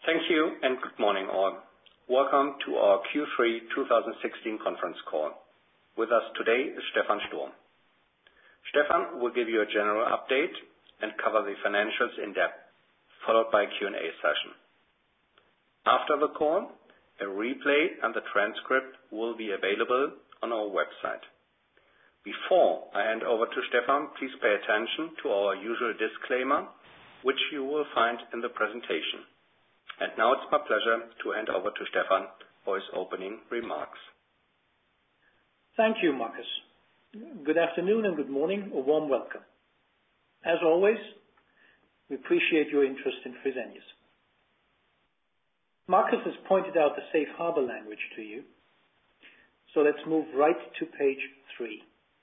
Thank you and good morning all. Welcome to our Q3 2016 conference call. With us today is Stephan Sturm. Stephan will give you a general update and cover the financials in depth, followed by a Q&A session. After the call, a replay and the transcript will be available on our website. Before I hand over to Stephan, please pay attention to our usual disclaimer, which you will find in the presentation. And now it's my pleasure to hand over to Stephan for his opening remarks. Thank you, Markus. Good afternoon and good morning. A warm welcome. As always, we appreciate your interest in Fresenius. Markus has pointed out the safe harbor language to you, so let's move right to page 3.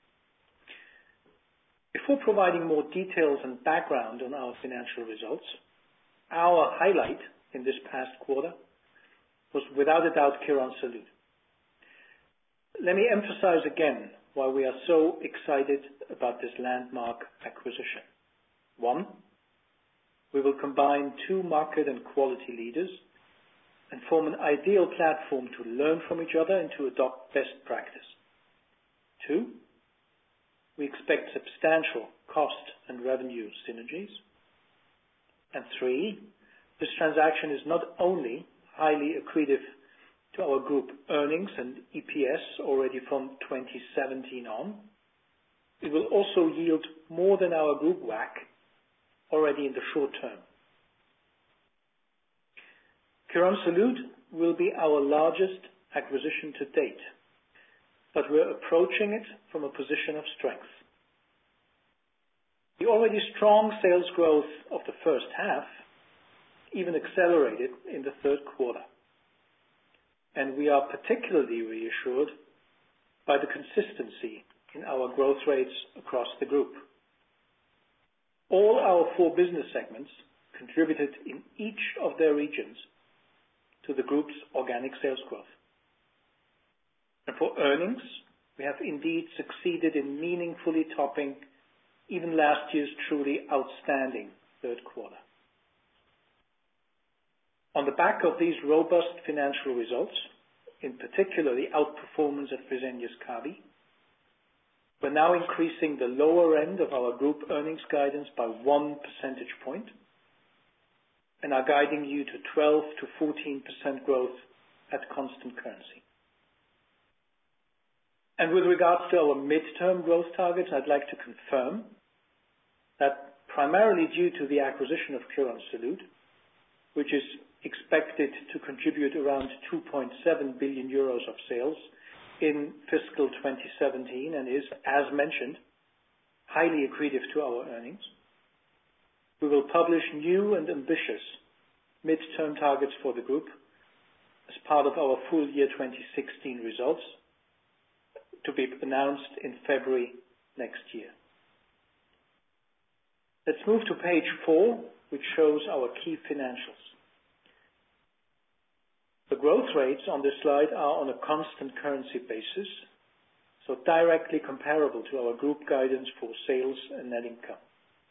Before providing more details and background on our financial results, our highlight in this past quarter was without a doubt Quirónsalud. Let me emphasize again why we are so excited about this landmark acquisition. 1, we will combine 2 market and quality leaders and form an ideal platform to learn from each other and to adopt best practice. 2, we expect substantial cost and revenue synergies. And 3, this transaction is not only highly accretive to our group earnings and EPS already from 2017 on, it will also yield more than our group WACC already in the short term. Quirónsalud will be our largest acquisition to date, but we're approaching it from a position of strength. The already strong sales growth of the first half even accelerated in the third quarter. And we are particularly reassured by the consistency in our growth rates across the group. All our 4 business segments contributed in each of their regions to the group's organic sales growth. And for earnings, we have indeed succeeded in meaningfully topping even last year's truly outstanding third quarter. On the back of these robust financial results, in particular the outperformance of Fresenius Kabi, we're now increasing the lower end of our group earnings guidance by 1 percentage point and are guiding you to 12 to 14% growth at constant currency. And with regards to our midterm growth targets, I'd like to confirm that primarily due to the acquisition of Quirónsalud, which is expected to contribute around 2.7 billion euros of sales in fiscal 2017 and is, as mentioned, highly accretive to our earnings, we will publish new and ambitious midterm targets for the group as part of our full year 2016 results to be announced in February next year. Let's move to page 4, which shows our key financials. The growth rates on this slide are on a constant currency basis, so directly comparable to our group guidance for sales and net income.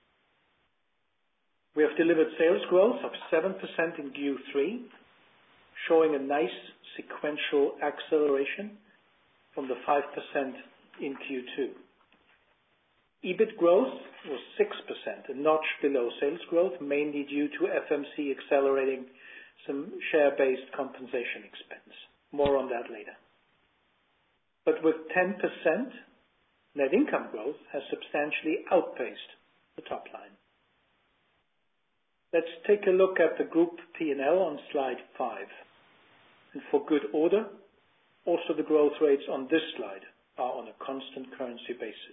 We have delivered sales growth of 7% in Q3, showing a nice sequential acceleration from the 5% in Q2. EBIT growth was 6%, a notch below sales growth, mainly due to FMC accelerating some share-based compensation expense. More on that later. But with 10%, net income growth has substantially outpaced the top line. Let's take a look at the group P&L on slide 5. And for good order, also the growth rates on this slide are on a constant currency basis.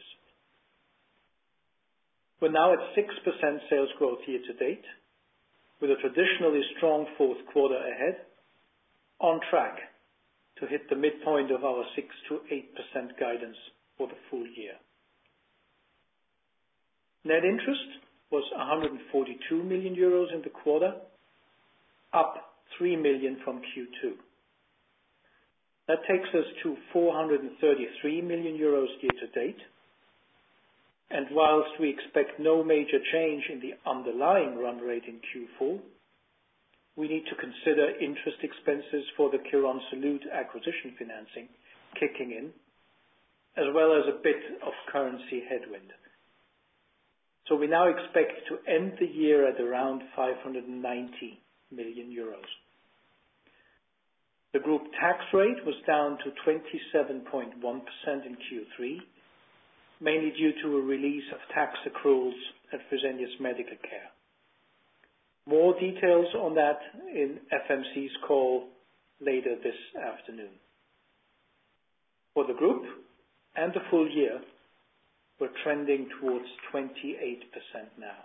We're now at 6% sales growth year to date, with a traditionally strong fourth quarter ahead, on track to hit the midpoint of our 6 to 8% guidance for the full year. Net interest was 142 million euros in the quarter, up 3 million from Q2. That takes us to 433 million euros year to date. And whilst we expect no major change in the underlying run rate in Q4, we need to consider interest expenses for the Quirónsalud acquisition financing kicking in, as well as a bit of currency headwind. So we now expect to end the year at around 590 million euros. The group tax rate was down to 27.1% in Q3, mainly due to a release of tax accruals at Fresenius Medical Care. More details on that in FMC's call later this afternoon. For the group and the full year, we're trending towards 28% now.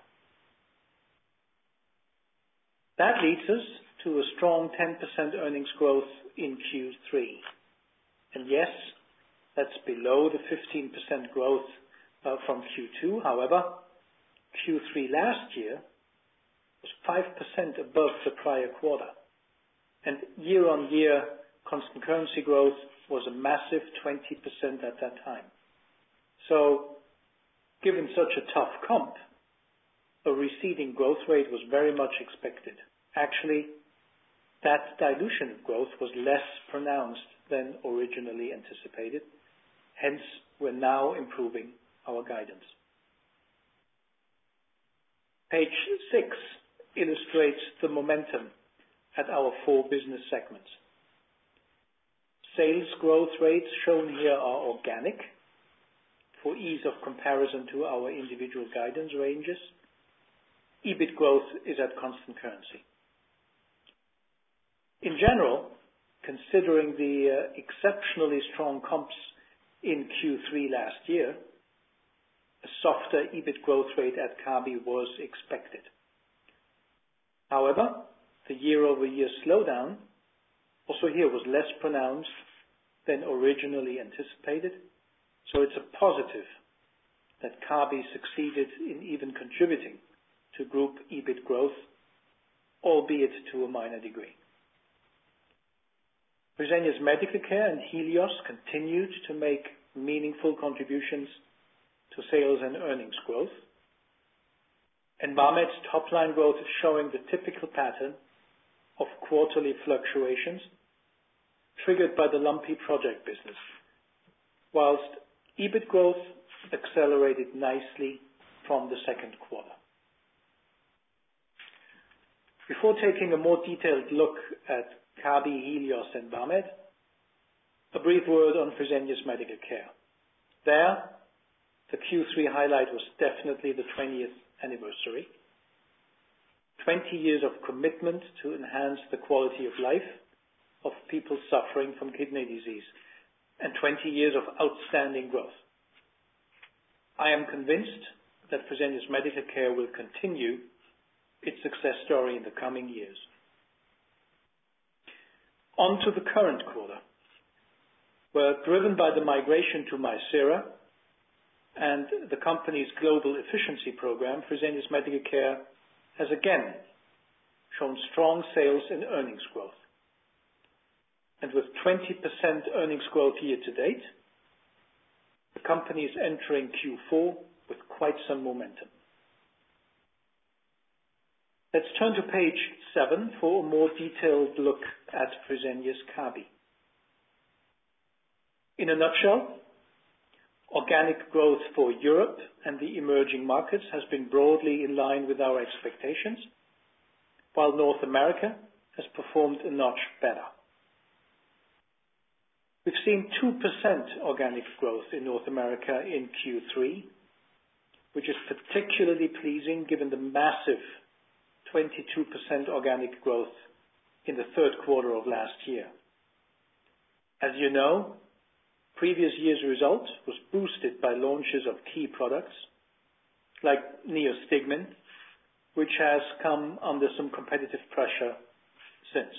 That leads us to a strong 10% earnings growth in Q3. And yes, that's below the 15% growth from Q2. However, Q3 last year was 5% above the prior quarter. And year-on-year constant currency growth was a massive 20% at that time. So, given such a tough comp, a receding growth rate was very much expected. Actually, that dilution of growth was less pronounced than originally anticipated. Hence, we're now improving our guidance. Page 6 illustrates the momentum at our 4 business segments. Sales growth rates shown here are organic for ease of comparison to our individual guidance ranges. EBIT growth is at constant currency. In general, considering the exceptionally strong comps in Q3 last year, a softer EBIT growth rate at Kabi was expected. However, the year-over-year slowdown also here was less pronounced than originally anticipated, so it's a positive that Kabi succeeded in even contributing to group EBIT growth, albeit to a minor degree. Fresenius Medical Care and Helios continued to make meaningful contributions to sales and earnings growth. And Vamed's top-line growth is showing the typical pattern of quarterly fluctuations triggered by the lumpy project business, whilst EBIT growth accelerated nicely from the second quarter. Before taking a more detailed look at Kabi, Helios and Vamed, a brief word on Fresenius Medical Care. There, the Q3 highlight was definitely the 20th anniversary. 20 years of commitment to enhance the quality of life of people suffering from kidney disease, and 20 years of outstanding growth. I am convinced that Fresenius Medical Care will continue its success story in the coming years. On to the current quarter. We're driven by the migration to Mircera and the company's global efficiency program. Fresenius Medical Care has again shown strong sales and earnings growth. And with 20% earnings growth year to date, the company is entering Q4 with quite some momentum. Let's turn to page 7 for a more detailed look at Fresenius Kabi. In a nutshell, organic growth for Europe and the emerging markets has been broadly in line with our expectations, while North America has performed a notch better. We've seen 2% organic growth in North America in Q3, which is particularly pleasing given the massive 22% organic growth in the third quarter of last year. As you know, previous year's result was boosted by launches of key products like Neostigmin, which has come under some competitive pressure since.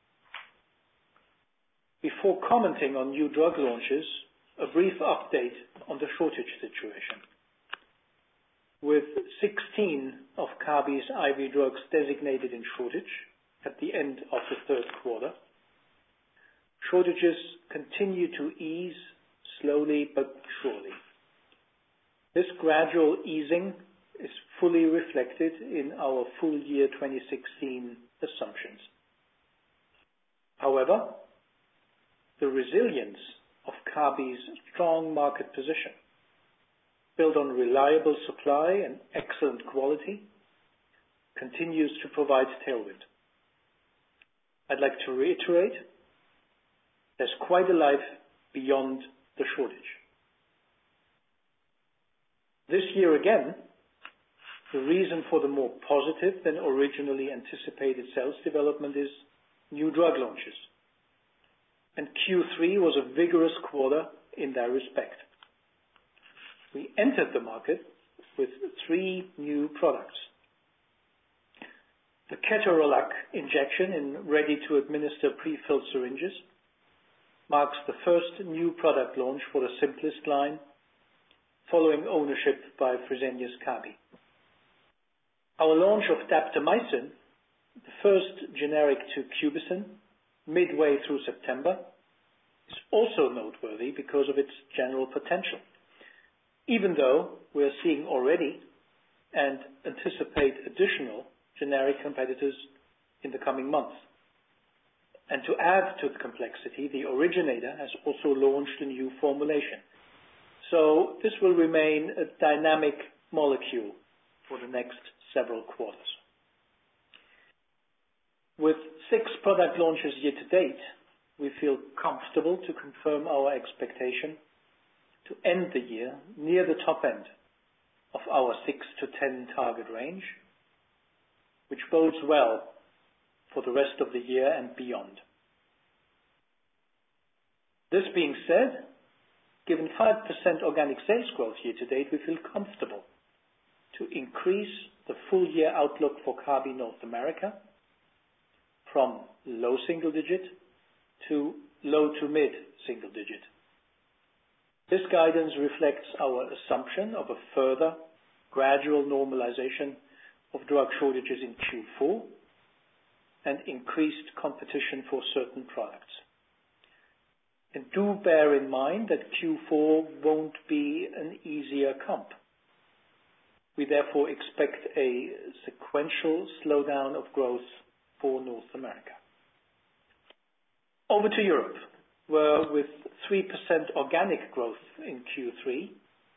Before commenting on new drug launches, a brief update on the shortage situation. With 16 of Kabi's IV drugs designated in shortage at the end of the third quarter, shortages continue to ease slowly but surely. This gradual easing is fully reflected in our full year 2016 assumptions. However, the resilience of Kabi's strong market position, built on reliable supply and excellent quality, continues to provide tailwind. I'd like to reiterate, there's quite a life beyond the shortage. This year again, the reason for the more positive than originally anticipated sales development is new drug launches. And Q3 was a vigorous quarter in that respect. We entered the market with 3 new products. The Ketorolac injection in ready-to-administer pre-filled syringes marks the first new product launch for the Simplest line, following ownership by Fresenius Kabi. Our launch of daptomycin, the first generic to Cubicin, midway through September, is also noteworthy because of its general potential, even though we are seeing already and anticipate additional generic competitors in the coming months. And to add to the complexity, the originator has also launched a new formulation. So this will remain a dynamic molecule for the next several quarters. With 6 product launches year to date, we feel comfortable to confirm our expectation to end the year near the top end of our 6 to 10 target range, which bodes well for the rest of the year and beyond. This being said, given 5% organic sales growth year to date, we feel comfortable to increase the full year outlook for Kabi North America from low single digit to low to mid single digit. This guidance reflects our assumption of a further gradual normalization of drug shortages in Q4 and increased competition for certain products. And do bear in mind that Q4 won't be an easier comp. We therefore expect a sequential slowdown of growth for North America. Over to Europe, where with 3% organic growth in Q3,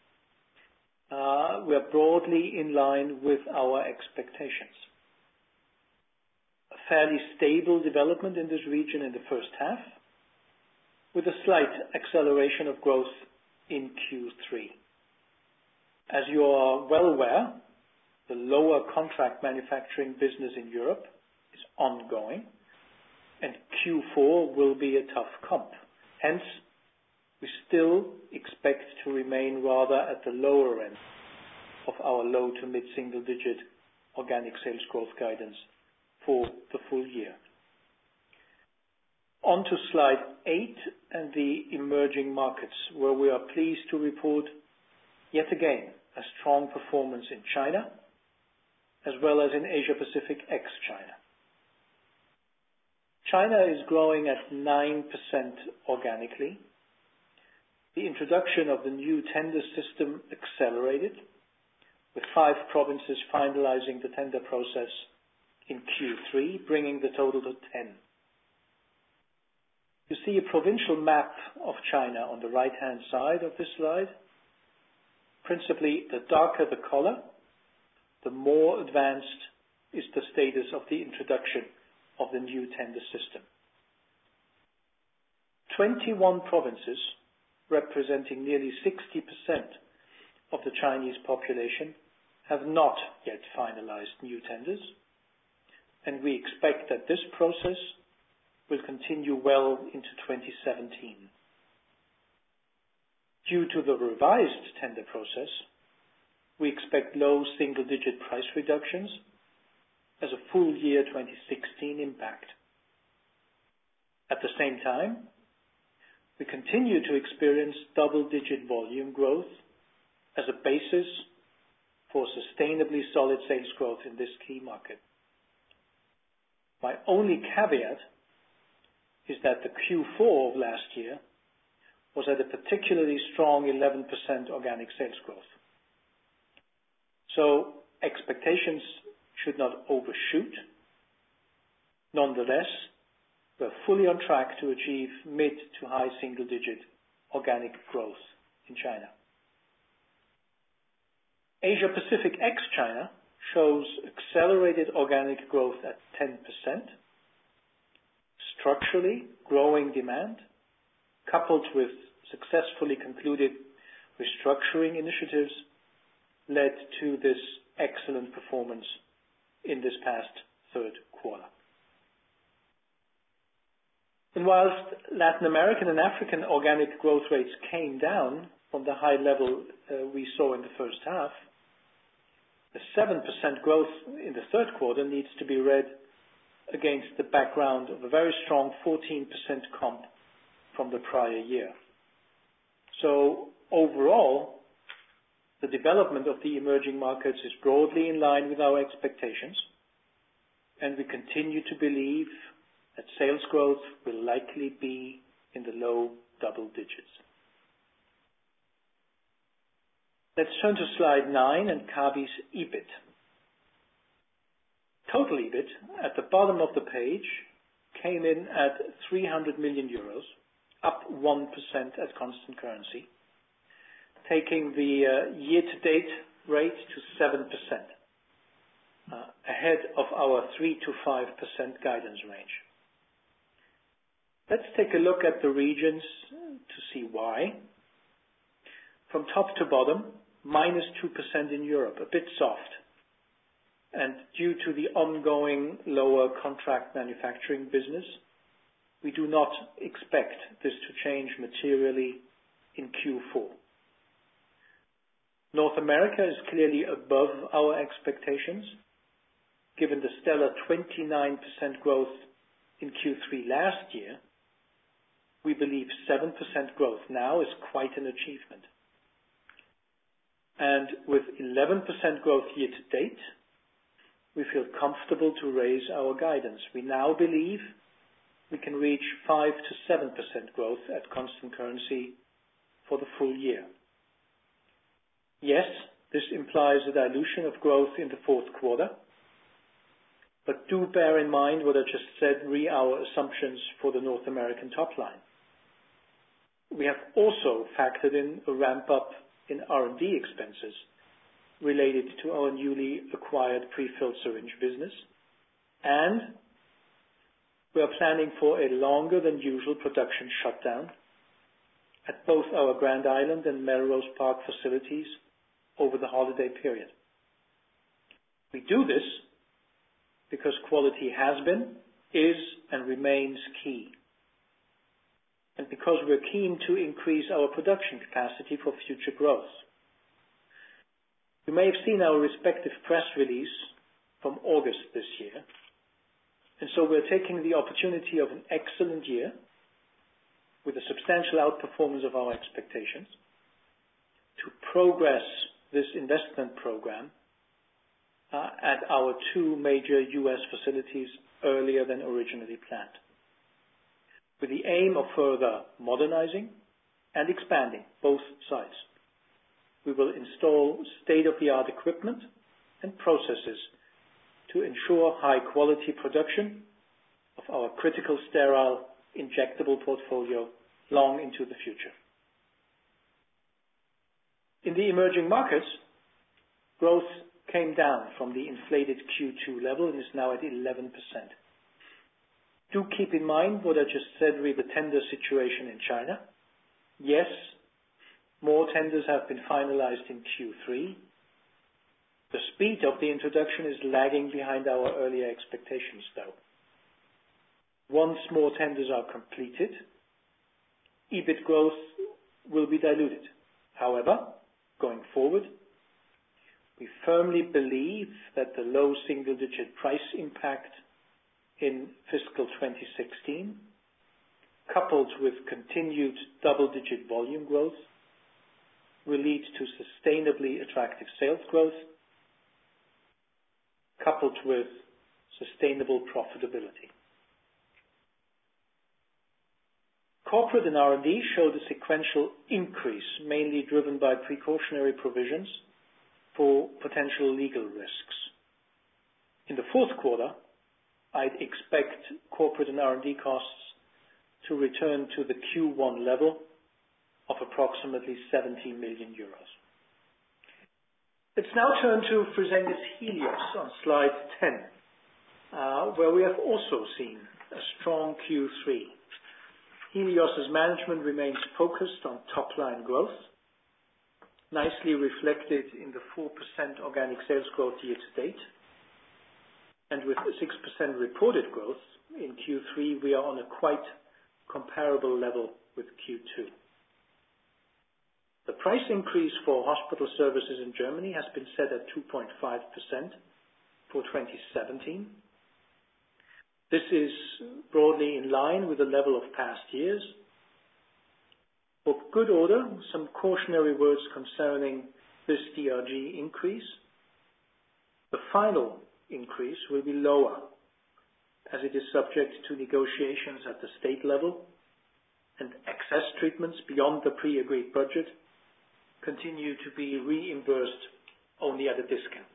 we are broadly in line with our expectations. A fairly stable development in this region in the first half, with a slight acceleration of growth in Q3. As you are well aware, the lower contract manufacturing business in Europe is ongoing, and Q4 will be a tough comp. Hence, we still expect to remain rather at the lower end of our low to mid single digit organic sales growth guidance for the full year. On to slide 8 and the emerging markets, where we are pleased to report yet again a strong performance in China, as well as in Asia Pacific ex-China. China is growing at 9% organically. The introduction of the new tender system accelerated, with 5 provinces finalizing the tender process in Q3, bringing the total to 10. You see a provincial map of China on the right-hand side of this slide. Principally, the darker the color, the more advanced is the status of the introduction of the new tender system. 21 provinces, representing nearly 60% of the Chinese population, have not yet finalized new tenders, and we expect that this process will continue well into 2017. Due to the revised tender process, we expect low single-digit price reductions as a full year 2016 impact. At the same time, we continue to experience double-digit volume growth as a basis for sustainably solid sales growth in this key market. My only caveat is that the Q4 of last year was at a particularly strong 11% organic sales growth. So expectations should not overshoot, Nonetheless, we're fully on track to achieve mid to high single-digit organic growth in China. Asia Pacific ex-China shows accelerated organic growth at 10%. Structurally growing demand, coupled with successfully concluded restructuring initiatives, led to this excellent performance in this past third quarter. And whilst Latin American and African organic growth rates came down from the high level we saw in the first half, the 7% growth in the third quarter needs to be read against the background of a very strong 14% comp from the prior year. So overall, the development of the emerging markets is broadly in line with our expectations, and we continue to believe that sales growth will likely be in the low double digits. Let's turn to slide 9 and Kabi's EBIT. Total EBIT at the bottom of the page came in at 300 million euros, up 1% at constant currency, taking the year-to-date rate to 7%, ahead of our 3 to 5% guidance range. Let's take a look at the regions to see why. From top to bottom, -2% in Europe, a bit soft. And due to the ongoing lower contract manufacturing business, we do not expect this to change materially in Q4. North America is clearly above our expectations, given the stellar 29% growth in Q3 last year. We believe 7% growth now is quite an achievement. And with 11% growth year to date, we feel comfortable to raise our guidance. We now believe we can reach 5 to 7% growth at constant currency for the full year. Yes, this implies a dilution of growth in the fourth quarter, but do bear in mind what I just said re our assumptions for the North American top line. We have also factored in a ramp-up in R&D expenses related to our newly acquired pre-filled syringe business, and we are planning for a longer than usual production shutdown at both our Grand Island and Melrose Park facilities over the holiday period. We do this because quality has been, is, and remains key, and because we're keen to increase our production capacity for future growth. You may have seen our respective press release from August this year, and so we're taking the opportunity of an excellent year with a substantial outperformance of our expectations to progress this investment program at our 2 major U.S. facilities earlier than originally planned, with the aim of further modernizing and expanding both sites. We will install state-of-the-art equipment and processes to ensure high-quality production of our critical sterile injectable portfolio long into the future. In the emerging markets, growth came down from the inflated Q2 level and is now at 11%. Do keep in mind what I just said re the tender situation in China. Yes, more tenders have been finalized in Q3. The speed of the introduction is lagging behind our earlier expectations, though. Once more tenders are completed, EBIT growth will be diluted. However, going forward, we firmly believe that the low single-digit price impact in fiscal 2016, coupled with continued double-digit volume growth, will lead to sustainably attractive sales growth, coupled with sustainable profitability. Corporate and R&D showed a sequential increase, mainly driven by precautionary provisions for potential legal risks. In the fourth quarter, I'd expect corporate and R&D costs to return to the Q1 level of approximately 70 million euros. Let's now turn to Fresenius Helios on slide 10, where we have also seen a strong Q3. Helios's management remains focused on top-line growth, nicely reflected in the 4% organic sales growth year to date. And with 6% reported growth in Q3, we are on a quite comparable level with Q2. The price increase for hospital services in Germany has been set at 2.5% for 2017. This is broadly in line with the level of past years. For good order, some cautionary words concerning this DRG increase. The final increase will be lower, as it is subject to negotiations at the state level, and excess treatments beyond the pre-agreed budget continue to be reimbursed only at a discount.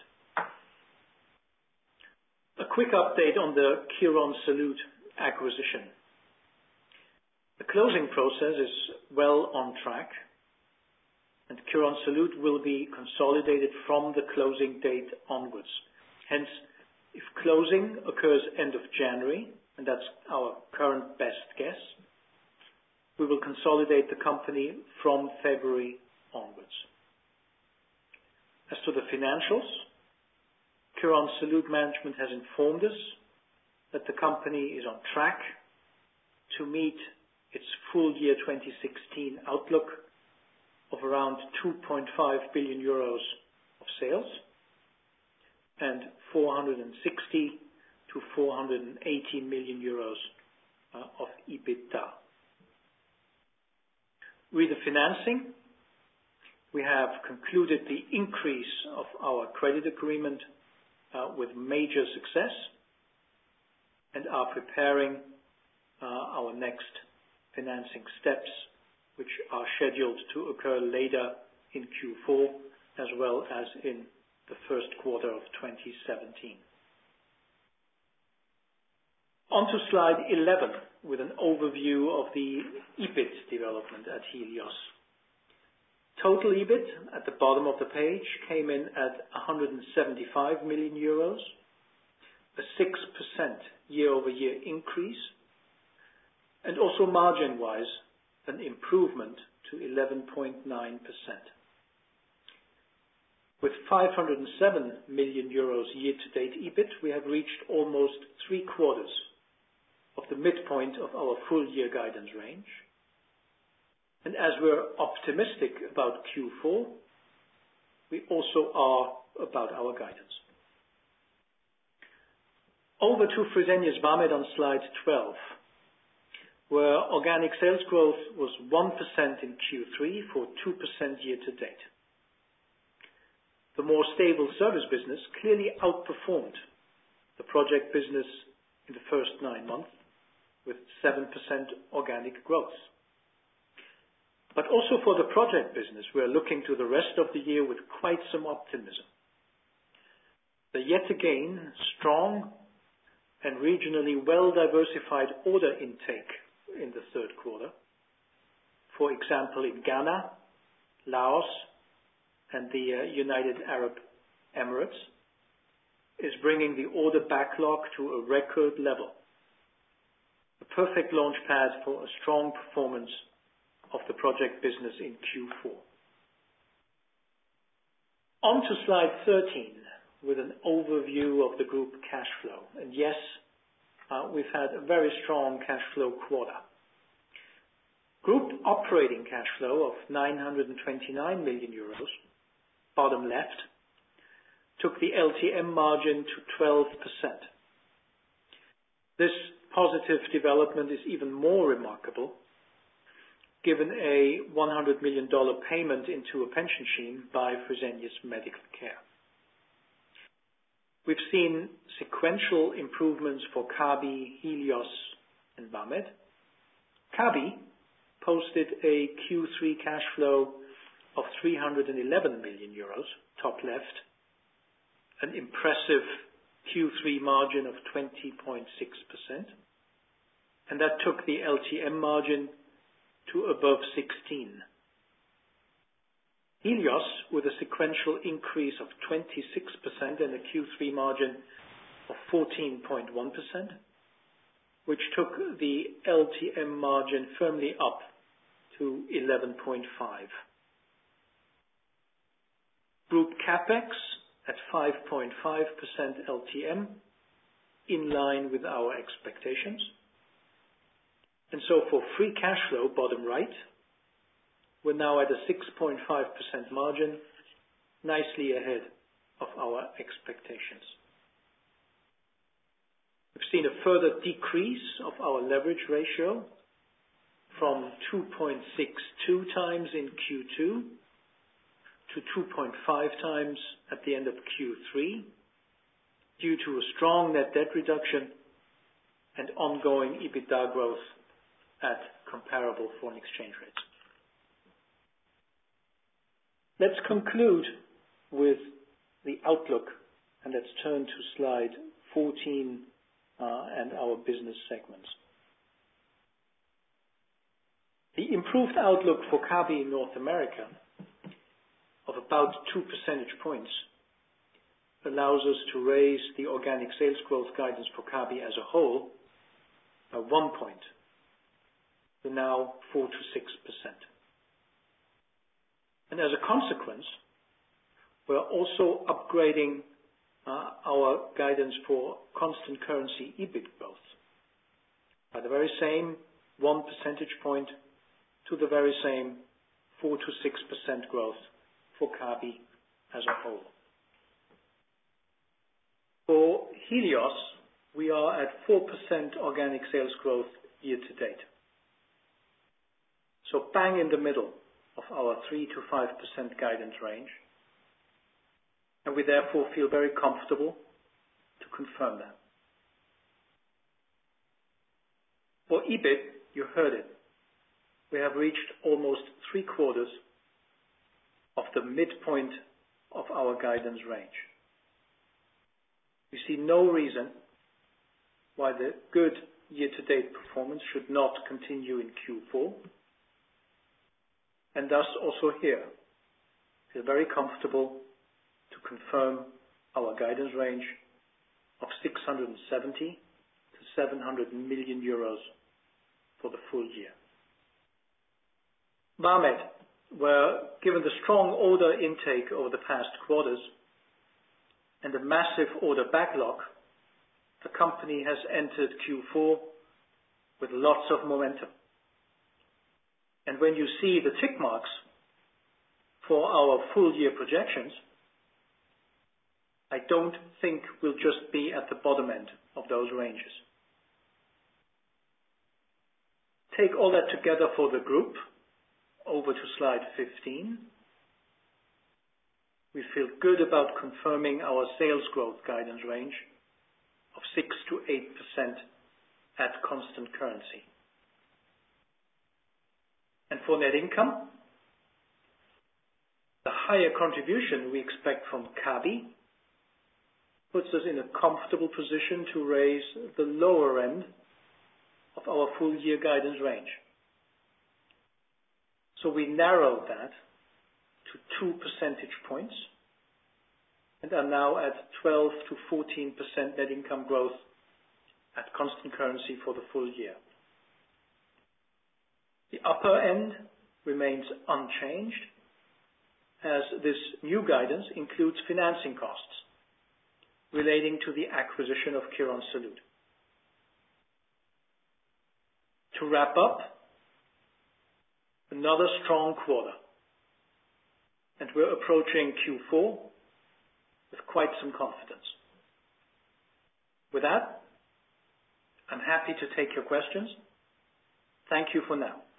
A quick update on the Quirónsalud acquisition. The closing process is well on track, and Quirónsalud will be consolidated from the closing date onwards. Hence, if closing occurs end of January, and that's our current best guess, we will consolidate the company from February onwards. As to the financials, Quirónsalud management has informed us that the company is on track to meet its full year 2016 outlook of around 2.5 billion euros of sales and 460 to 480 million euros of EBITDA. With the financing, we have concluded the increase of our credit agreement with major success and are preparing our next financing steps, which are scheduled to occur later in Q4 as well as in the first quarter of 2017. On to slide 11 with an overview of the EBIT development at Helios. Total EBIT at the bottom of the page came in at 175 million euros, a 6% year-over-year increase, and also margin-wise an improvement to 11.9%. With 507 million euros year-to-date EBIT, we have reached almost 3/4 of the midpoint of our full-year guidance range. And as we're optimistic about Q4, we also are about our guidance. Over to Fresenius Vamed on slide 12, where organic sales growth was 1% in Q3 for 2% year-to-date. The more stable service business clearly outperformed the project business in the first 9 months with 7% organic growth. But also for the project business, we are looking to the rest of the year with quite some optimism. The yet again strong and regionally well-diversified order intake in the third quarter, for example in Ghana, Laos, and the United Arab Emirates, is bringing the order backlog to a record level. The perfect launch pad for a strong performance of the project business in Q4. On to slide 13 with an overview of the group cash flow. And yes, we've had a very strong cash flow quarter. Group operating cash flow of 929 million euros, bottom left, took the LTM margin to 12%. This positive development is even more remarkable given a $100 million payment into a pension scheme by Fresenius Medical Care. We've seen sequential improvements for Kabi, Helios, and Vamed. Kabi posted a Q3 cash flow of 311 million euros, top left, an impressive Q3 margin of 20.6%, and that took the LTM margin to above 16%. Helios, with a sequential increase of 26% and a Q3 margin of 14.1%, which took the LTM margin firmly up to 11.5%. Group CapEx at 5.5% LTM, in line with our expectations. And so for free cash flow, bottom right, we're now at a 6.5% margin, nicely ahead of our expectations. We've seen a further decrease of our leverage ratio from 2.62 times in Q2 to 2.5 times at the end of Q3 due to a strong net debt reduction and ongoing EBITDA growth at comparable foreign exchange rates. Let's conclude with the outlook, and let's turn to slide 14 and our business segments. The improved outlook for Kabi in North America of about 2 percentage points allows us to raise the organic sales growth guidance for Kabi as a whole by 1 point to now 4 to 6%. And as a consequence, we're also upgrading our guidance for constant currency EBIT growth by the very same 1 percentage point to the very same 4 to 6% growth for Kabi as a whole. For Helios, we are at 4% organic sales growth year to date. So bang in the middle of our 3 to 5% guidance range. And we therefore feel very comfortable to confirm that. For EBIT, you heard it. We have reached almost 3/4 of the midpoint of our guidance range. We see no reason why the good year-to-date performance should not continue in Q4. And thus also here, feel very comfortable to confirm our guidance range of 670 to 700 million euros for the full year. Vamed, where given the strong order intake over the past quarters and the massive order backlog, the company has entered Q4 with lots of momentum. And when you see the tick marks for our full year projections, I don't think we'll just be at the bottom end of those ranges. Take all that together for the group. Over to slide 15. We feel good about confirming our sales growth guidance range of 6 to 8% at constant currency. And for net income, the higher contribution we expect from Kabi puts us in a comfortable position to raise the lower end of our full year guidance range. So we narrowed that to 2 percentage points and are now at 12 to 14% net income growth at constant currency for the full year. The upper end remains unchanged as this new guidance includes financing costs relating to the acquisition of Quirónsalud. To wrap up, another strong quarter, and we're approaching Q4 with quite some confidence. With that, I'm happy to take your questions. Thank you for now.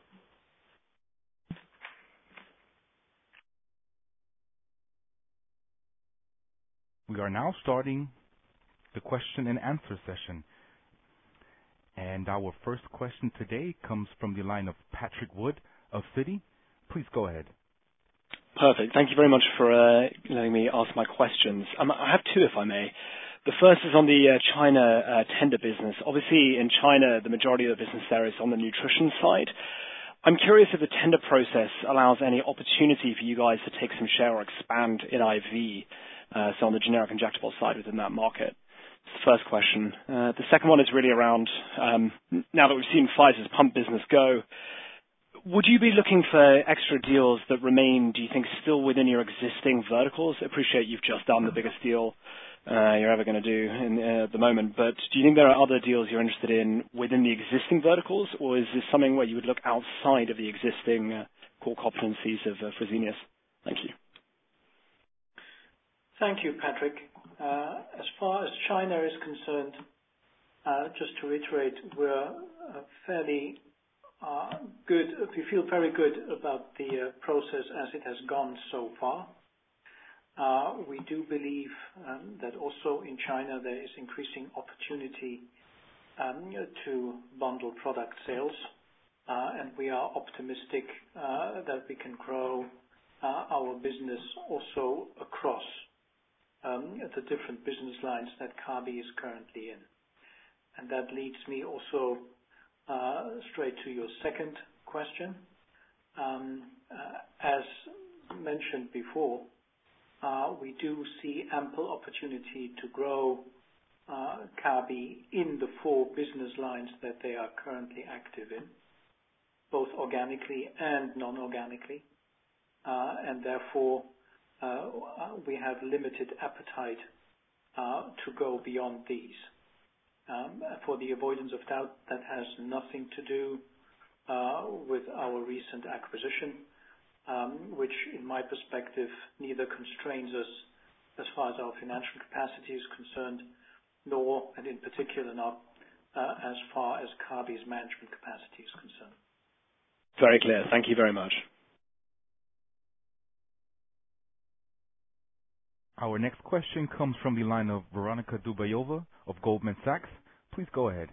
We are now starting the question and answer session. And our first question today comes from the line of Patrick Wood of Citi. Please go ahead. Perfect. Thank you very much for letting me ask my questions. I have two, if I may. The first is on the China tender business. Obviously, in China, the majority of the business there is on the nutrition side. I'm curious if the tender process allows any opportunity for you guys to take some share or expand in IV, so on the generic injectable side within that market. That's the first question. The second one is really around, now that we've seen Pfizer's pump business go, would you be looking for extra deals that remain, do you think, still within your existing verticals? I appreciate you've just done the biggest deal you're ever going to do at the moment, but do you think there are other deals you're interested in within the existing verticals, or is this something where you would look outside of the existing core competencies of Fresenius? Thank you. Thank you, Patrick. As far as China is concerned, just to reiterate, we're fairly good. We feel very good about the process as it has gone so far. We do believe that also in China there is increasing opportunity to bundle product sales, and we are optimistic that we can grow our business also across the different business lines that Kabi is currently in. And that leads me also straight to your second question. As mentioned before, we do see ample opportunity to grow Kabi in the 4 business lines that they are currently active in, both organically and non-organically, and therefore we have limited appetite to go beyond these. For the avoidance of doubt, that has nothing to do with our recent acquisition, which in my perspective neither constrains us as far as our financial capacity is concerned, nor, and in particular not, as far as Kabi's management capacity is concerned. Very clear. Thank you very much. Our next question comes from the line of Veronika Dubajova of Goldman Sachs. Please go ahead.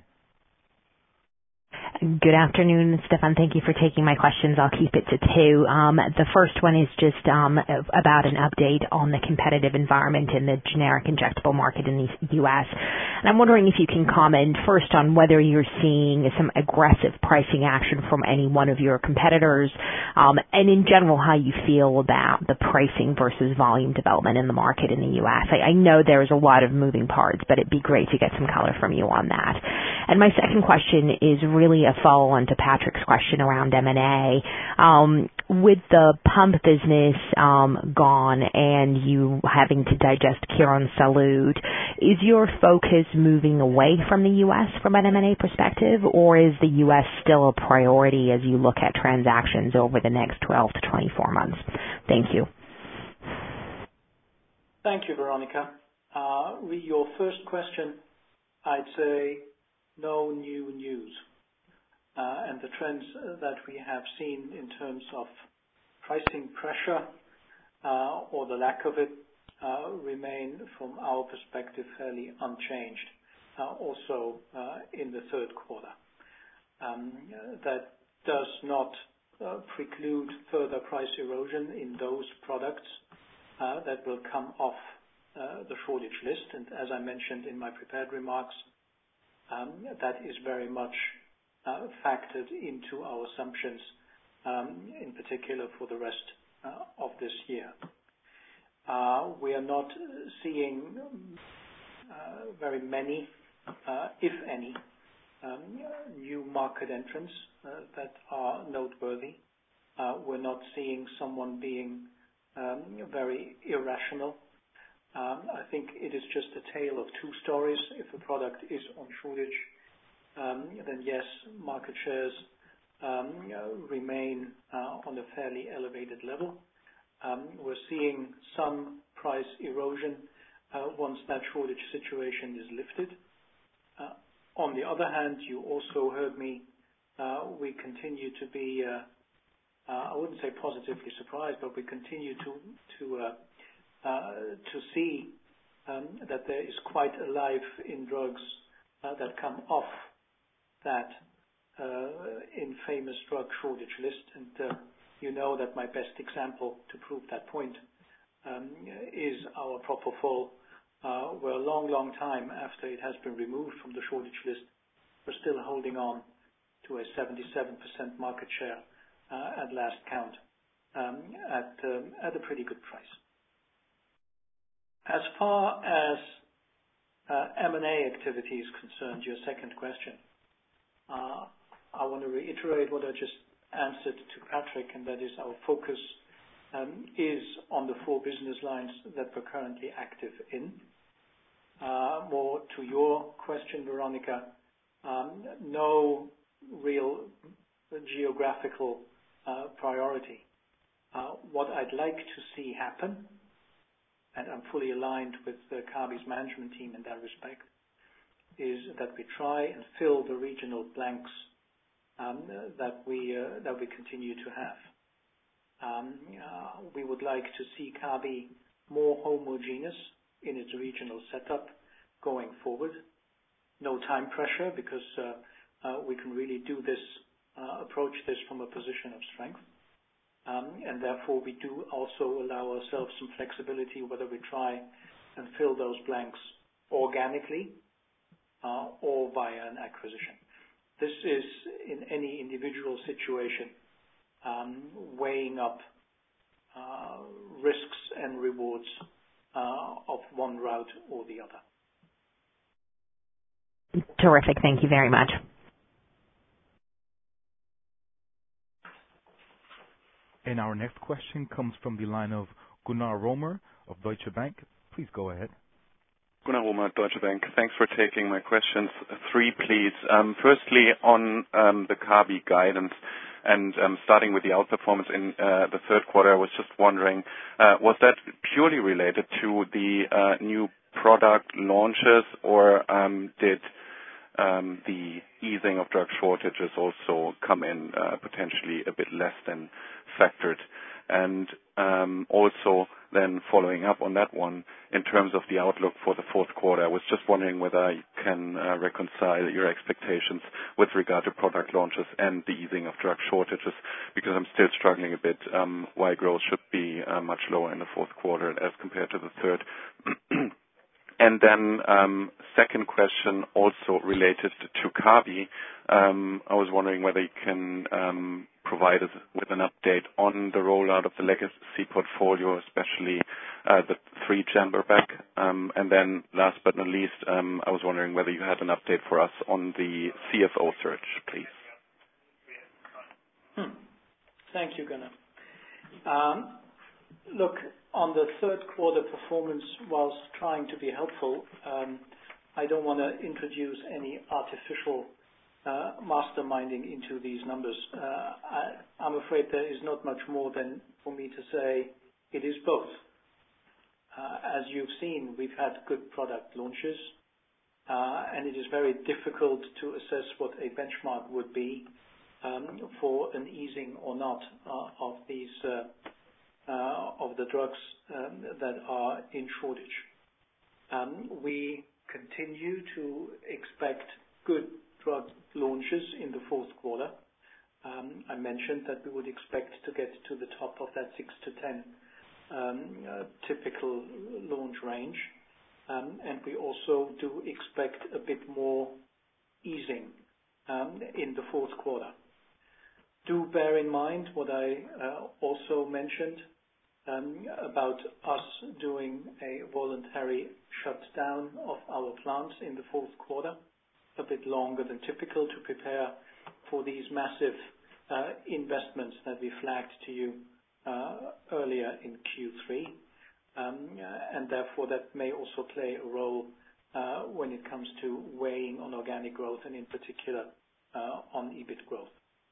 Good afternoon, Stefan. Thank you for taking my questions. I'll keep it to 2. The first one is just about an update on the competitive environment in the generic injectable market in the U.S. And I'm wondering if you can comment first on whether you're seeing some aggressive pricing action from any one of your competitors, and in general how you feel about the pricing versus volume development in the market in the U.S. I know there's a lot of moving parts, but it'd be great to get some color from you on that. And my second question is really a follow-on to Patrick's question around M&A. With the pump business gone and you having to digest Quirónsalud, is your focus moving away from the U.S. from an M&A perspective, or is the U.S. still a priority as you look at transactions over the next 12 to 24 months? Thank you. Thank you, Veronika. With your first question, I'd say no new news. And the trends that we have seen in terms of pricing pressure or the lack of it remain, from our perspective, fairly unchanged, also in the third quarter. That does not preclude further price erosion in those products that will come off the shortage list. And as I mentioned in my prepared remarks, that is very much factored into our assumptions, in particular for the rest of this year. We are not seeing very many, if any, new market entrants that are noteworthy. We're not seeing someone being very irrational. I think it is just a tale of 2 stories. If a product is on shortage, then yes, market shares remain on a fairly elevated level. We're seeing some price erosion once that shortage situation is lifted. On the other hand, you also heard me, we continue to be, I wouldn't say positively surprised, but we continue to see that there is quite a life in drugs that come off that infamous drug shortage list. And you know that my best example to prove that point is our Propofol where a long time after it has been removed from the shortage list, we're still holding on to a 77% market share at last count at a pretty good price. As far as M&A activity is concerned, your second question, I want to reiterate what I just answered to Patrick, and that is our focus is on the 4 business lines that we're currently active in. More to your question, Veronica, no real geographical priority. What I'd like to see happen, and I'm fully aligned with Kabi's management team in that respect, is that we try and fill the regional blanks that we continue to have. We would like to see Kabi more homogeneous in its regional setup going forward. No time pressure, because we can really do this, approach this from a position of strength. And therefore we do also allow ourselves some flexibility whether we try and fill those blanks organically or via an acquisition. This is in any individual situation weighing up risks and rewards of one route or the other. Terrific. Thank you very much. And our next question comes from the line of Gunnar Romer of Deutsche Bank. Please go ahead. Gunnar Romer, Deutsche Bank. Thanks for taking my questions. 3, please. Firstly, on the Kabi guidance, and starting with the outperformance in the third quarter, I was just wondering, was that purely related to the new product launches, or did the easing of drug shortages also come in potentially a bit less than factored? And also then following up on that one, in terms of the outlook for the fourth quarter, I was just wondering whether you can reconcile your expectations with regard to product launches and the easing of drug shortages, because I'm still struggling a bit why growth should be much lower in the fourth quarter as compared to the third. And then second question, also related to Kabi, I was wondering whether you can provide us with an update on the rollout of the legacy portfolio, especially the 3-chamber bag. And then last but not least, I was wondering whether you had an update for us on the CFO search, please. Thank you, Gunnar. Look, on the third quarter performance, whilst trying to be helpful, I don't want to introduce any artificial masterminding into these numbers. I'm afraid there is not much more than for me to say it is both. As you've seen, we've had good product launches, and it is very difficult to assess what a benchmark would be for an easing or not of these of the drugs that are in shortage. We continue to expect good drug launches in the fourth quarter. I mentioned that we would expect to get to the top of that 6 to 10 typical launch range. And we also do expect a bit more easing in the fourth quarter. Do bear in mind what I also mentioned about us doing a voluntary shutdown of our plants in the fourth quarter, a bit longer than typical, to prepare for these massive investments that we flagged to you earlier in Q3. And therefore that may also play a role when it comes to weighing on organic growth, and in particular on EBIT growth.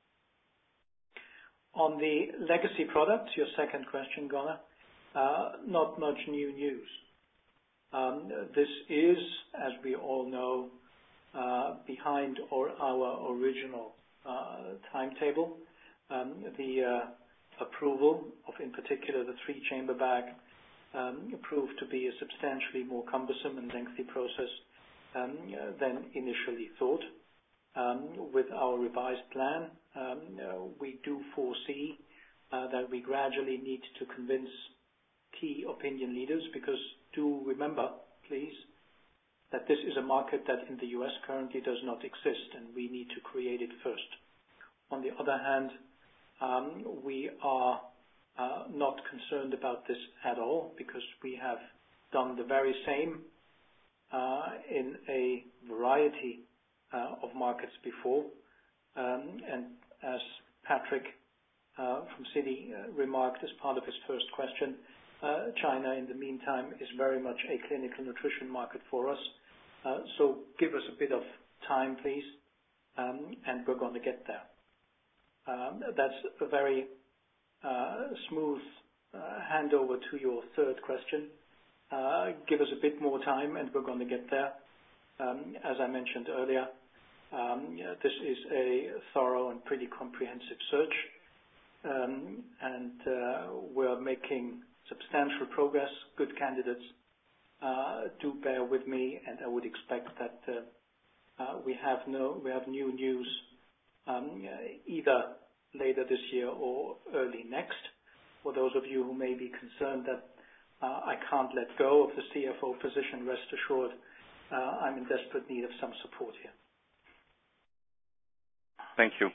On the legacy products, your second question, Gunnar, not much new news. This is, as we all know, behind our original timetable. The approval of, in particular, the 3-chamber bag proved to be a substantially more cumbersome and lengthy process than initially thought. With our revised plan, we do foresee that we gradually need to convince key opinion leaders, because do remember, please, that this is a market that in the US currently does not exist, and we need to create it first. On the other hand, we are not concerned about this at all, because we have done the very same in a variety of markets before. And as Patrick from Citi remarked as part of his first question, China in the meantime is very much a clinical nutrition market for us. So give us a bit of time, please, and we're going to get there. That's a very smooth handover to your third question. Give us a bit more time and we're going to get there. As I mentioned earlier, this is a thorough and pretty comprehensive search, and we're making substantial progress. Good candidates. Do bear with me, and I would expect that we have new news either later this year or early next. For those of you who may be concerned that I can't let go of the CFO position, rest assured I'm in desperate need of some support here. Thank you.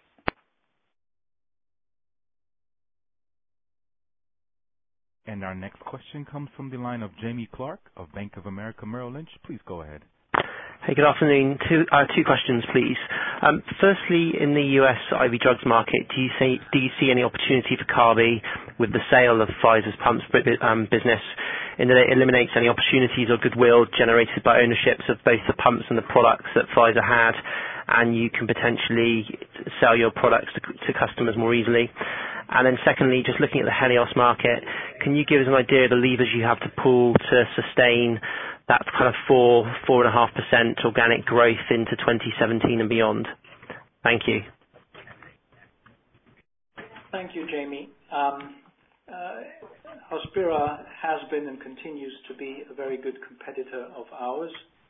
And our next question comes from the line of Jamie Clark of Bank of America Merrill Lynch. Please go ahead. Hey, good afternoon. Two questions, please. Firstly, in the US IV drugs market, do you see any opportunity for Kabi with the sale of Pfizer's pumps business, in that it eliminates any opportunities or goodwill generated by ownerships of both the pumps and the products that Pfizer had, and you can potentially sell your products to customers more easily? And then secondly, just looking at the Helios market, can you give us an idea of the levers you have to pull to sustain that kind of 4.5% organic growth into 2017 and beyond? Thank you. Thank you, Jamie. Hospira has been and continues to be a very good competitor of ours.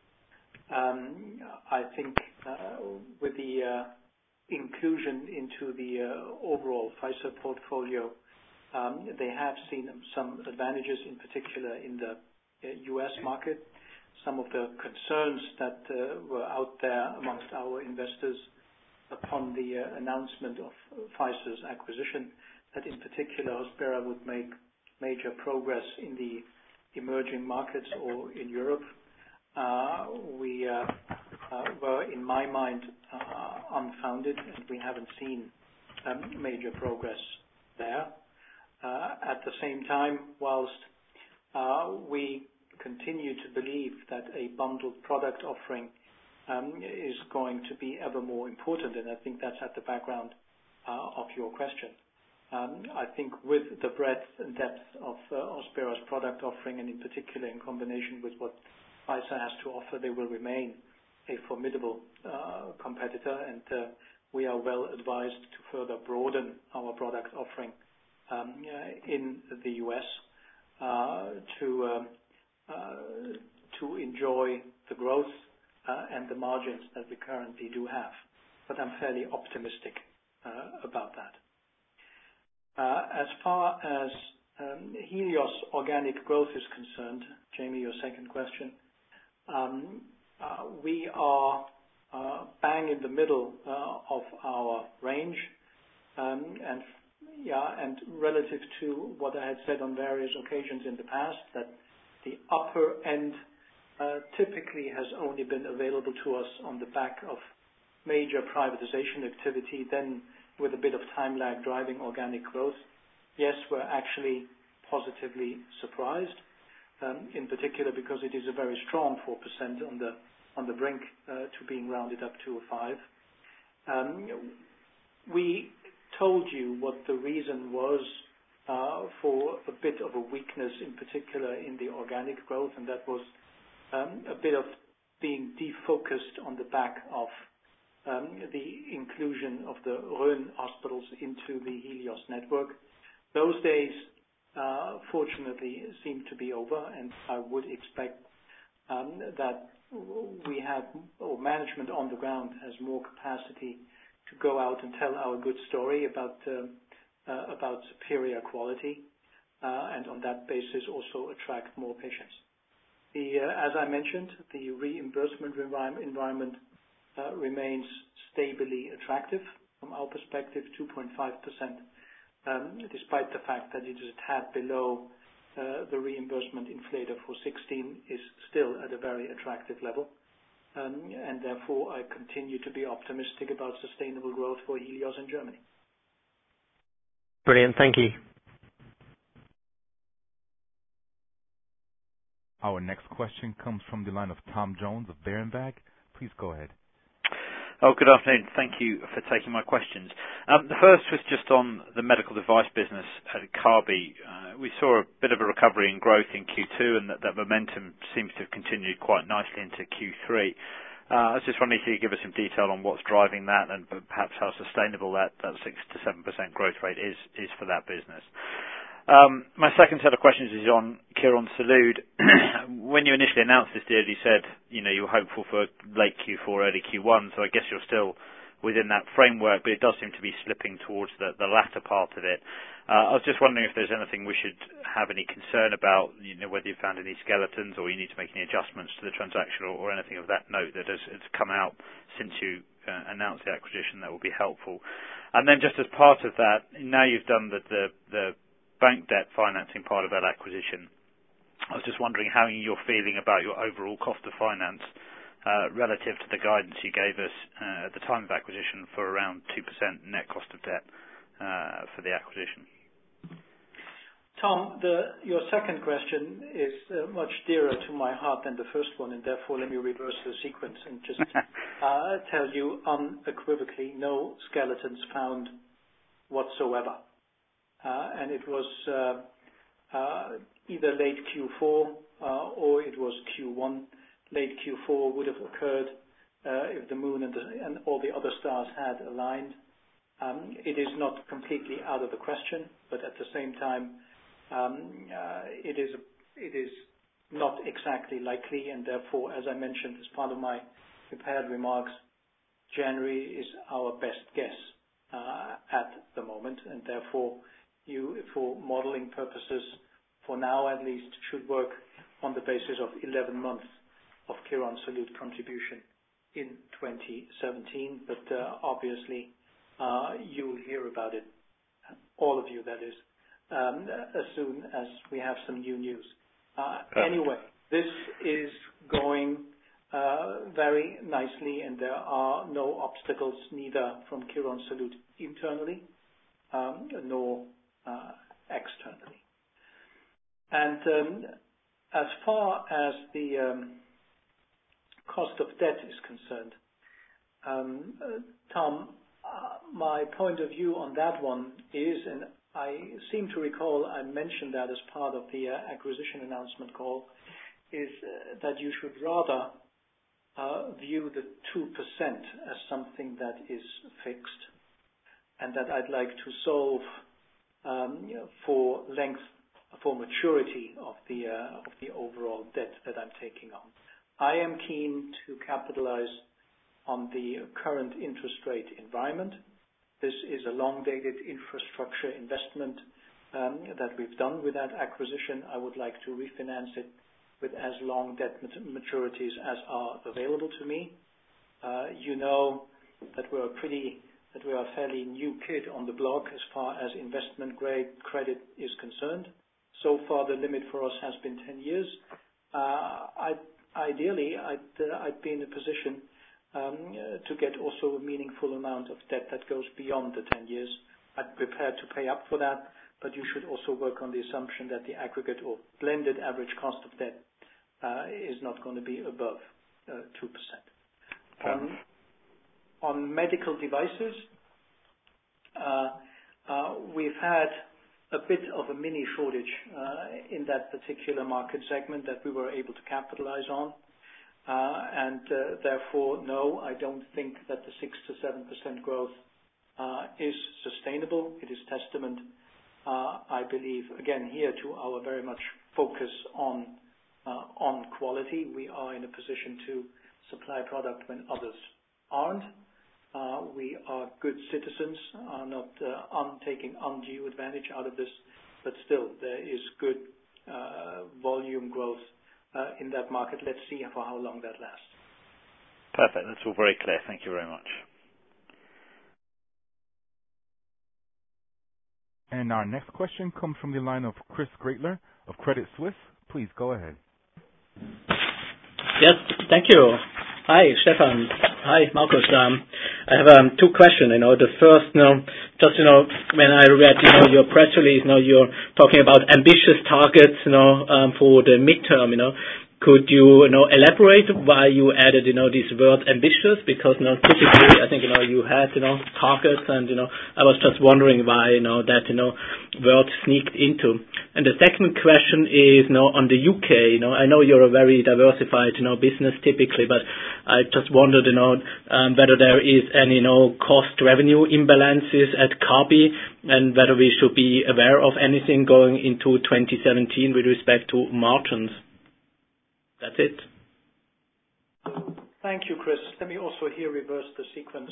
I think with the inclusion into the overall Pfizer portfolio, they have seen some advantages, in particular in the US market. Some of the concerns that were out there amongst our investors upon the announcement of Pfizer's acquisition, that in particular Hospira would make major progress in the emerging markets or in Europe, we were, in my mind, unfounded, and we haven't seen major progress there. At the same time, whilst we continue to believe that a bundled product offering is going to be ever more important, and I think that's at the background of your question. I think with the breadth and depth of Hospira's product offering, and in particular in combination with what Pfizer has to offer, they will remain a formidable competitor, and we are well advised to further broaden our product offering in the US to enjoy the growth and the margins that we currently do have. But I'm fairly optimistic about that. As far as Helios organic growth is concerned, Jamie, your second question, we are bang in the middle of our range, and relative to what I had said on various occasions in the past, that the upper end typically has only been available to us on the back of major privatization activity, then with a bit of time lag driving organic growth. Yes, we're actually positively surprised, in particular because it is a very strong 4% on the brink to being rounded up to a 5. We told you what the reason was for a bit of a weakness, in particular in the organic growth, and that was a bit of being defocused on the back of the inclusion of the Rhön hospitals into the Helios network. Those days, fortunately, seem to be over, and I would expect that we have, or management on the ground has more capacity to go out and tell our good story about superior quality, and on that basis also attract more patients. As I mentioned, the reimbursement environment remains stably attractive from our perspective, 2.5%, despite the fact that it is a tad below the reimbursement inflator for 16 is still at a very attractive level. And therefore, I continue to be optimistic about sustainable growth for Helios in Germany. Brilliant. Thank you. Our next question comes from the line of Tom Jones of Berenberg. Please go ahead. Good afternoon. Thank you for taking my questions. The first was just on the medical device business at Kabi. We saw a bit of a recovery in growth in Q2, and that momentum seems to have continued quite nicely into Q3. I was just wondering if you could give us some detail on what's driving that and perhaps how sustainable that 6 to 7% growth rate is for that business. My second set of questions is on Quirónsalud. When you initially announced this deal, you said you were hopeful for late Q4, early Q1, so I guess you're still within that framework, but it does seem to be slipping towards the latter part of it. I was just wondering if there's anything we should have any concern about, whether you found any skeletons or you need to make any adjustments to the transaction or anything of that note that has come out since you announced the acquisition. That would be helpful. And then just as part of that, now you've done the bank debt financing part of that acquisition. I was just wondering how you're feeling about your overall cost of finance relative to the guidance you gave us at the time of acquisition for around 2% net cost of debt for the acquisition. Tom, your second question is much dearer to my heart than the first one, and therefore let me reverse the sequence and just tell you unequivocally no skeletons found whatsoever. And it was either late Q4 or it was Q1. Late Q4 would have occurred if the moon and all the other stars had aligned. It is not completely out of the question, but at the same time, it is not exactly likely, and therefore, as I mentioned as part of my prepared remarks, January is our best guess at the moment, and therefore, you, for modeling purposes, for now at least, should work on the basis of 11 months of Quirónsalud contribution in 2017. But obviously, you will hear about it, all of you, that is, as soon as we have some new news. Anyway, this is going very nicely, and there are no obstacles, neither from Quirónsalud internally nor externally. And as far as the cost of debt is concerned, Tom, my point of view on that one is, and I seem to recall I mentioned that as part of the acquisition announcement call, is that you should rather view the 2% as something that is fixed, and that I'd like to solve for length, for maturity of the overall debt that I'm taking on. I am keen to capitalize on the current interest rate environment. This is a long-dated infrastructure investment that we've done with that acquisition. I would like to refinance it with as long debt maturities as are available to me. You know that we're a fairly new kid on the block as far as investment grade credit is concerned. So far, the limit for us has been 10 years. Ideally, I'd be in a position to get also a meaningful amount of debt that goes beyond the 10 years. I'm prepared to pay up for that, but you should also work on the assumption that the aggregate or blended average cost of debt is not going to be above 2%. On medical devices, we've had a bit of a mini shortage in that particular market segment that we were able to capitalize on. And therefore, no, I don't think that the 6 to 7% growth is sustainable. It is testament, I believe, again here to our very much focus on quality. We are in a position to supply product when others aren't. We are good citizens, are not taking undue advantage out of this, but still there is good volume growth in that market. Let's see for how long that lasts. Perfect. That's all very clear. Thank you very much. And our next question comes from the line of Chris Gretler of Credit Suisse. Please go ahead. Yes, thank you. Hi, Stefan. Hi, Markus. I have two questions. The first, just when I read your press release, you're talking about ambitious targets for the midterm. Could you elaborate why you added this word ambitious? Because typically I think you had targets, and I was just wondering why that word sneaked into. And the second question is on the UK. I know you're a very diversified business typically, but I just wondered whether there is any cost revenue imbalances at Kabi, and whether we should be aware of anything going into 2017 with respect to margins. That's it. Thank you, Chris. Let me also here reverse the sequence.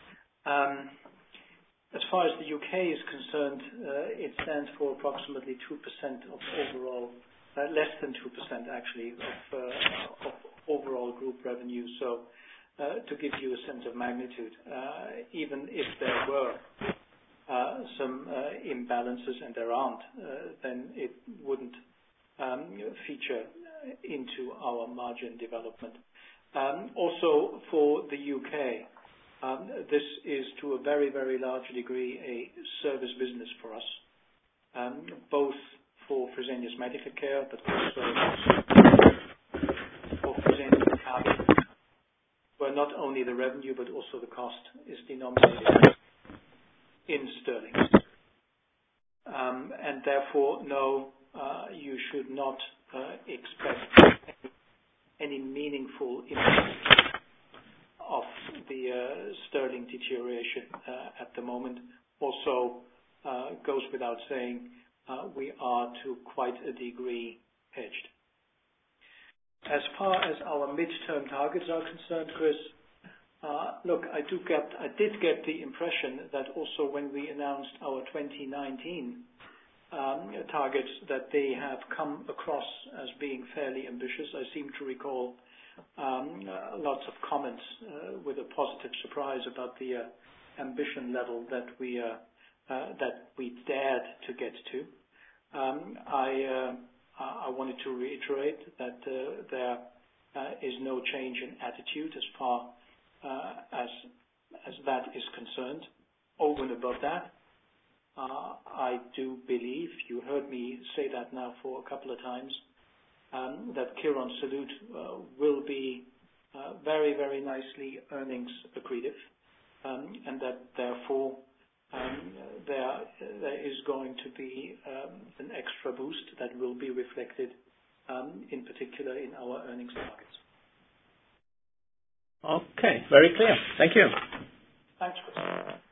As far as the UK is concerned, it stands for approximately 2% of overall, less than 2% actually, of overall group revenue. So to give you a sense of magnitude, even if there were some imbalances, and there aren't, then it wouldn't feature into our margin development. Also for the UK, this is to a very, very large degree a service business for us, both for Fresenius Medical Care, but also for Fresenius Kabi, where not only the revenue but also the cost is denominated in sterling. And therefore, no, you should not expect any meaningful impact of the sterling deterioration at the moment. Also goes without saying, we are to quite a degree hedged. As far as our midterm targets are concerned, Chris, look, I did get the impression that also when we announced our 2019 targets, that they have come across as being fairly ambitious. I seem to recall lots of comments with a positive surprise about the ambition level that we dared to get to. I wanted to reiterate that there is no change in attitude as far as that is concerned. Over and above that, I do believe, you heard me say that now for a couple of times, that Quirónsalud will be very, very nicely earnings accretive, and that therefore there is going to be an extra boost that will be reflected in particular in our earnings targets. Okay, very clear. Thank you. Thanks, Chris.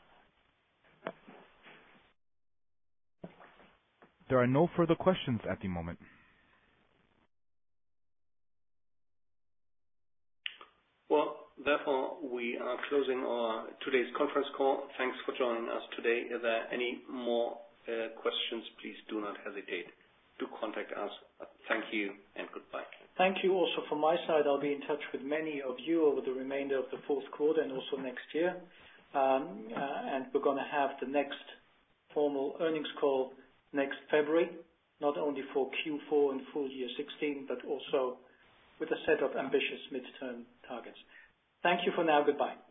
There are no further questions at the moment. Well, therefore, we are closing our today's conference call. Thanks for joining us today. If there are any more questions, please do not hesitate to contact us. Thank you and goodbye. Thank you also from my side. I'll be in touch with many of you over the remainder of the fourth quarter and also next year. And we're going to have the next formal earnings call next February, not only for Q4 and full year 16, but also with a set of ambitious midterm targets. Thank you for now. Goodbye.